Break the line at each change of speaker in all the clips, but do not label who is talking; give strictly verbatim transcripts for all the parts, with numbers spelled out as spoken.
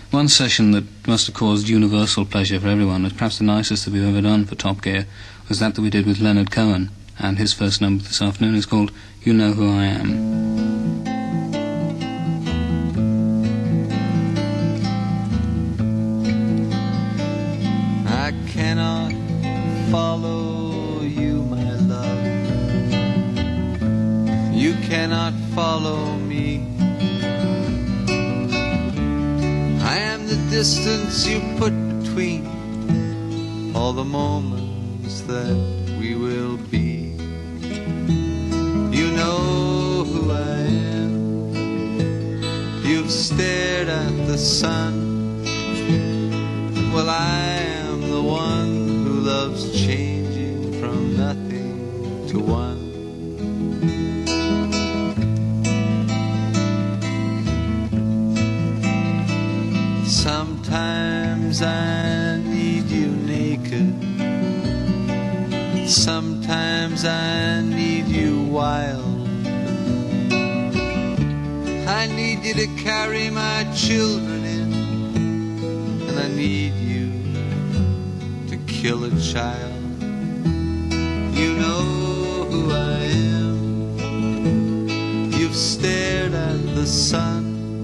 One session that must have caused universal pleasure for everyone, was perhaps the nicest that we've ever done for Top Gear, was that that we did with Leonard Cohen, and his first number this afternoon is called You Know Who I Am.
I cannot follow you, my love. You cannot follow me. I am the distance you put between all the moments that we will be. You know who I am. You've stared at the sun. Well, I am the one who loves changing from nothing to one. Sometimes I need you naked. Sometimes I need you wild. I need you to carry my children in, and I need you to kill a child. You know who I am. You've stared at the sun.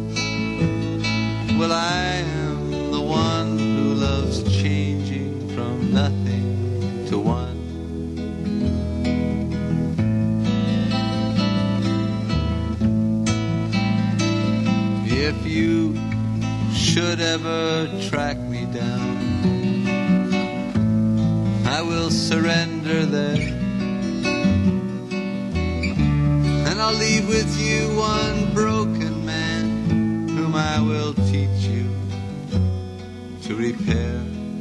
Well, I am the one who loves changing from nothing to one. If you should ever track me down, I will surrender there, and I'll leave with you one broken man whom I will teach you to repair.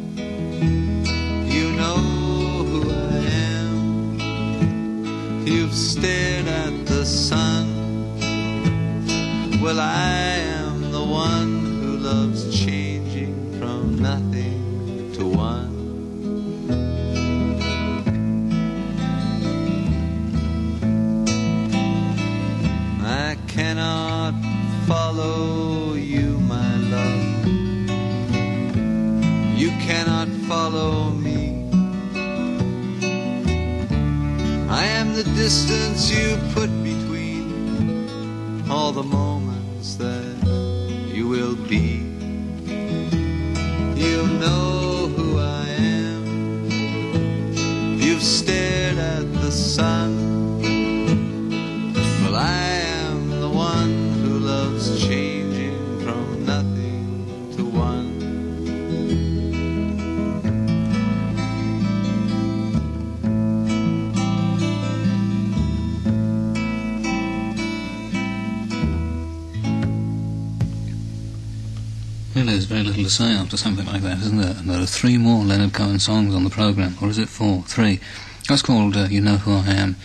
You know who I am. You've stared at the sun. Well, I am the one who loves changing from nothing to one. I cannot follow you, my love. You cannot follow me. I am the distance you put between all the moments that you will be. You know who I am. You've stared at the sun. Well, I am the one who loves changing from nothing to one.
Well, there's very little to say after something like that, isn't there? And there are three more Leonard Cohen songs on the programme. Or is it four? Three. That's called uh, You Know Who I Am.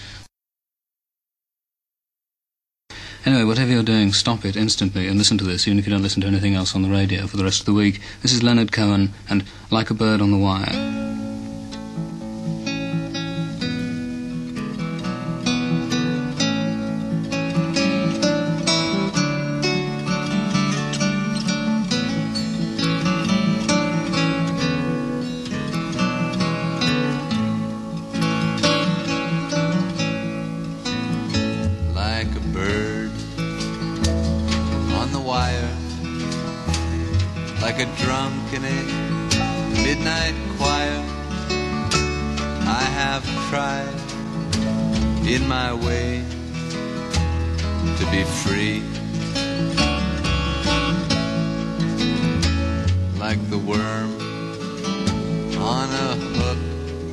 Anyway, whatever you're doing, stop it instantly and listen to this, even if you don't listen to anything else on the radio for the rest of the week. This is Leonard Cohen and Like a Bird on the Wire.
Like a drunk in a midnight choir, I have tried in my way to be free. Like the worm on a hook,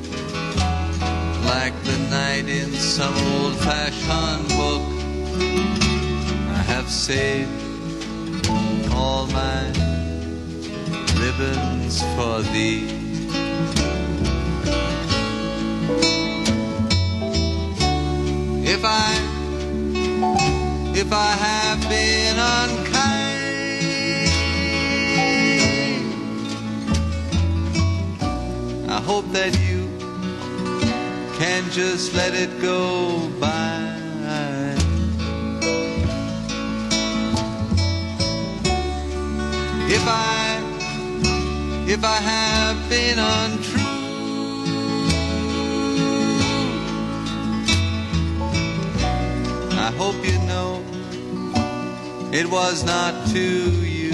like the night in some old-fashioned book, I have saved all my ribbons for thee. If I, if I have been unkind, I hope that you can just let it go by. if I, if I have been untrue. I hope you know it was not to you.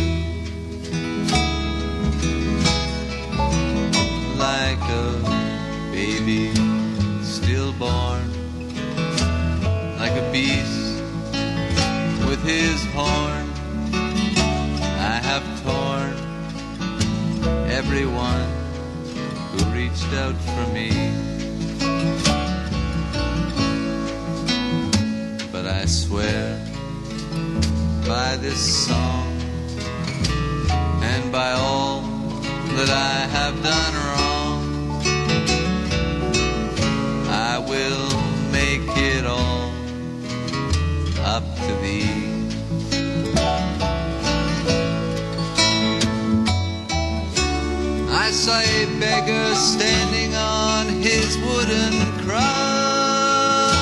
Like a baby stillborn, like a beast with his horn, I have torn everyone who reached out for me. But I swear by this song and by all that I have done wrong, I will make it all up to thee. I saw a beggar standing on his wooden cross.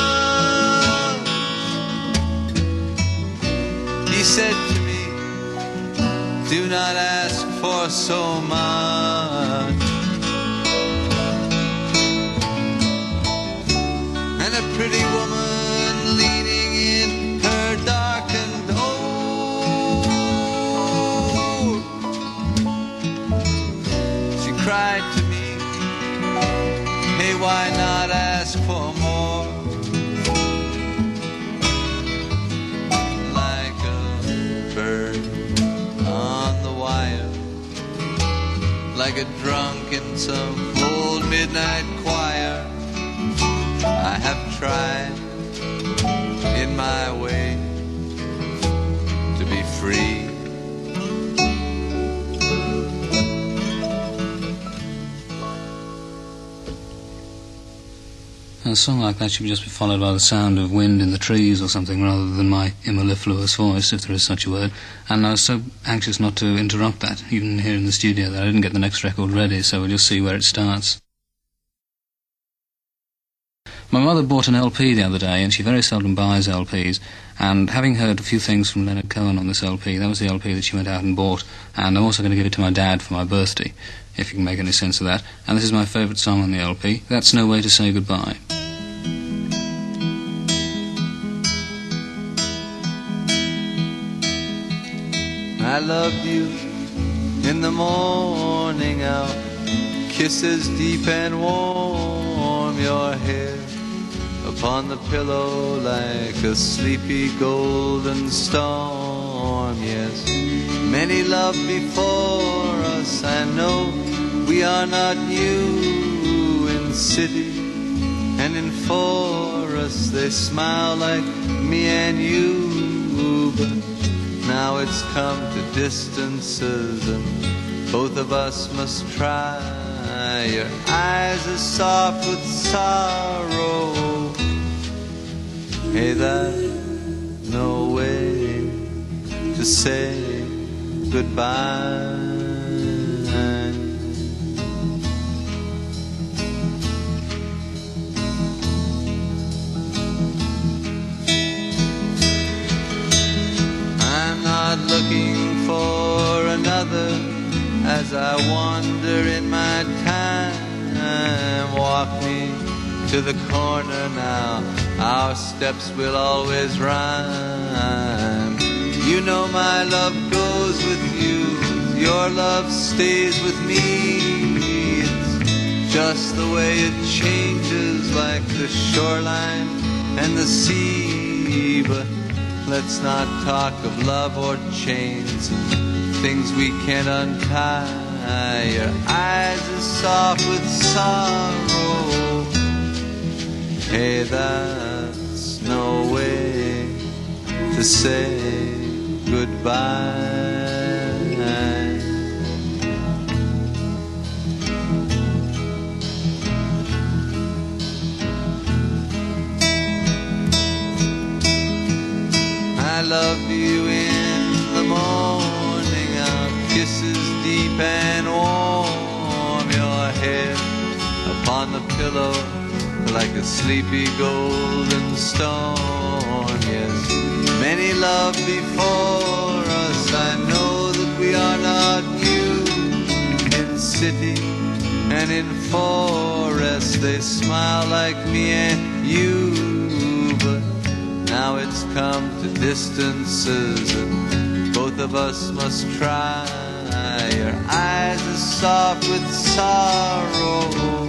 He said to me, do not ask for so much. And a pretty woman leaning in her darkened oak, she cried to me, hey, why not ask for more? Like a bird on the wire, like a drunk in some old midnight choir, I have tried in my way to be free.
A song like that should just be followed by the sound of wind in the trees or something, rather than my mellifluous voice, if there is such a word. And I was so anxious not to interrupt that, even here in the studio, that I didn't get the next record ready, so we'll just see where it starts. My mother bought an L P the other day, and she very seldom buys L Ps, and having heard a few things from Leonard Cohen on this L P, that was the L P that she went out and bought, and I'm also going to give it to my dad for my birthday, if you can make any sense of that. And this is my favourite song on the L P, That's No Way to Say Goodbye.
I loved you in the morning hour, kisses deep and warm, your hair upon the pillow like a sleepy golden storm. Yes, many loved before us, I know we are not new in city and in forest. They smile like me and you, but now it's come to distances and both of us must try. Your eyes are soft with sorrow. Hey, there's no way to say goodbye. I'm not looking for another as I wander in my time. Walk me to the corner now, our steps will always rhyme. You know my love goes with you, your love stays with me. It's just the way it changes, like the shoreline and the sea. But let's not talk of love or chains, things we can't untie. Your eyes are soft with sorrow. Hey, that's no way to say goodbye. I love you in the morning, our kisses deep and warm, your head upon the pillow like a sleepy golden storm. Yes, many loved before us, I know that we are city and in forests they smile like me and you. But now it's come to distances and both of us must try. Your eyes are soft with sorrow.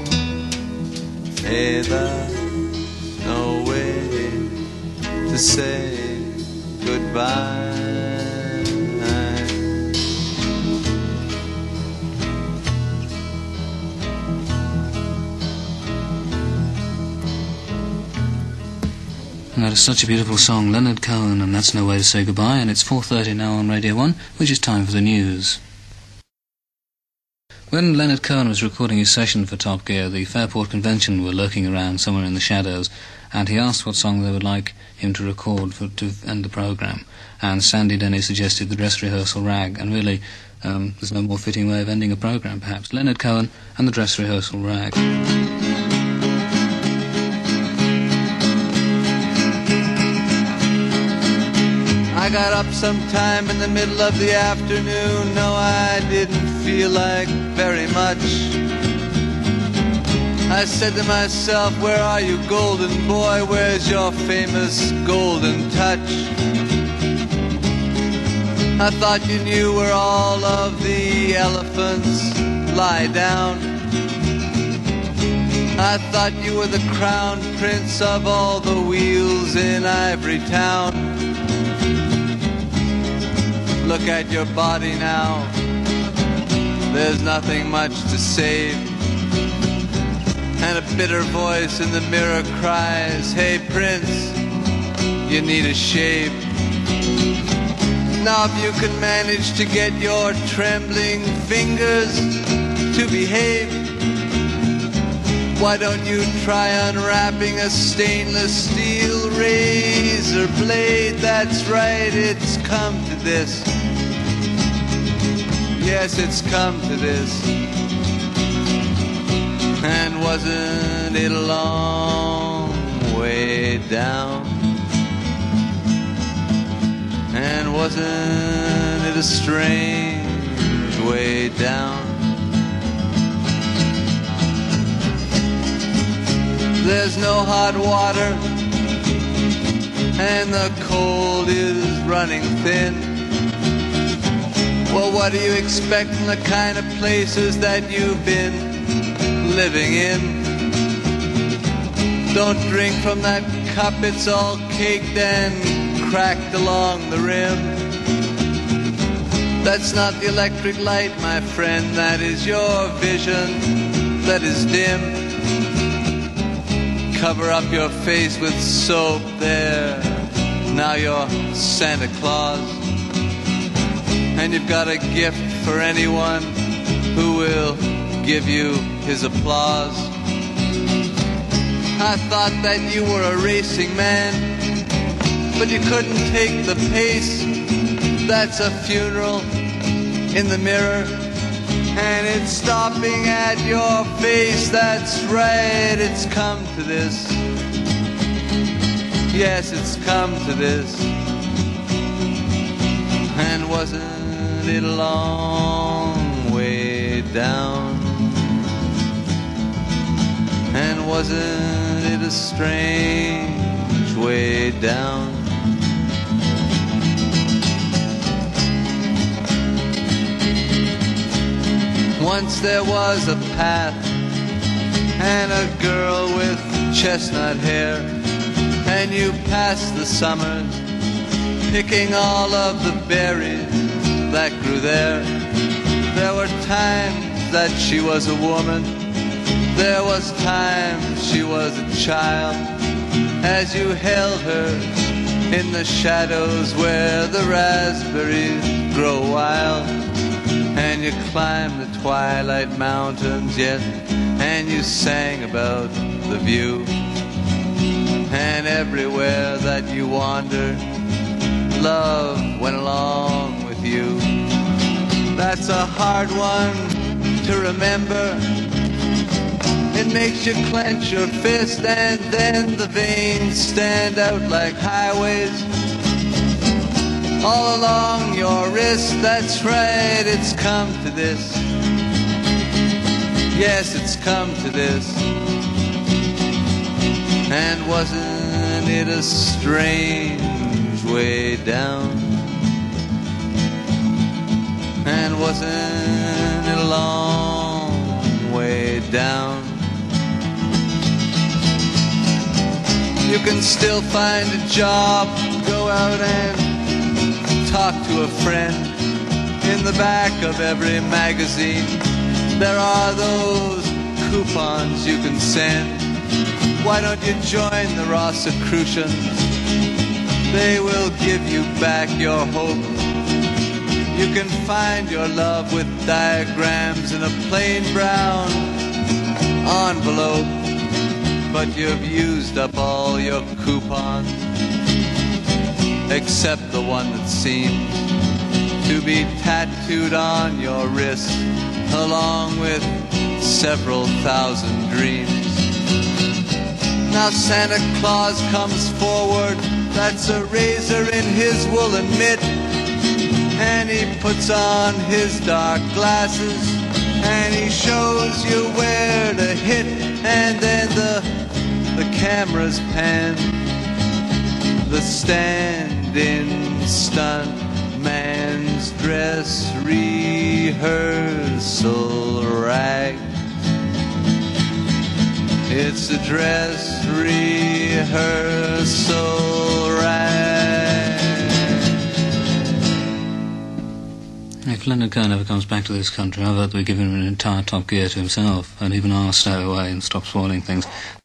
Hey, there's no way to say goodbye.
And that is such a beautiful song, Leonard Cohen, and That's No Way to Say Goodbye, and it's four thirty now on Radio one, which is time for the news. When Leonard Cohen was recording his session for Top Gear, the Fairport Convention were lurking around somewhere in the shadows, and he asked what song they would like him to record for, to end the programme. And Sandy Denny suggested the Dress Rehearsal Rag, and really, um, there's no more fitting way of ending a programme, perhaps. Leonard Cohen and the Dress Rehearsal Rag.
I got up sometime in the middle of the afternoon. No, I didn't feel like very much. I said to myself, where are you, golden boy? Where's your famous golden touch? I thought you knew where all of the elephants lie down. I thought you were the crown prince of all the wheels in Ivory Town. Look at your body now, there's nothing much to save. And a bitter voice in the mirror cries, hey Prince, you need a shave. Now if you can manage to get your trembling fingers to behave, why don't you try unwrapping a stainless steel razor blade? That's right, it's come to this. Yes, it's come to this. And wasn't it a long way down? And wasn't it a strange way down? There's no hot water and the cold is running thin. Well, what do you expect from the kind of places that you've been living in? Don't drink from that cup, it's all caked and cracked along the rim. That's not the electric light, my friend, that is your vision that is dim. Cover up your face with soap there, now you're Santa Claus. And you've got a gift for anyone who will give you his applause. I thought that you were a racing man, but you couldn't take the pace. That's a funeral in the mirror, and it's stopping at your face. That's right, it's come to this. Yes, it's come to this. And wasn't it a long way down? And wasn't it a strange way down? Once there was a path and a girl with chestnut hair, and you passed the summers picking all of the berries that grew there. There were times that she was a woman, there was times she was a child, as you held her in the shadows where the raspberries grow wild. And you climbed the twilight mountains, yes, and you sang about the view. And everywhere that you wandered, love went along with you. That's a hard one to remember. It makes you clench your fist, and then the veins stand out like highways all along your wrist. That's right, it's come to this. Yes, it's come to this. And wasn't it a strange way down? And wasn't it a long way down? You can still find a job, go out and talk to a friend. In the back of every magazine there are those coupons you can send. Why don't you join the Rosicrucians? They will give you back your hope. You can find your love with diagrams in a plain brown envelope. But you've used up all your coupons, except the one that seems to be tattooed on your wrist, along with several thousand dreams. Now Santa Claus comes forward, that's a razor in his woolen mitt, and he puts on his dark glasses, and he shows you where to hit, and then the the cameras pan. The stand-in stunt man's dress rehearsal rag. It's a dress rehearsal rag.
If Leonard Cohen ever comes back to this country, I vote we give him an entire Top Gear to himself, and even I'll stay away and stop spoiling things.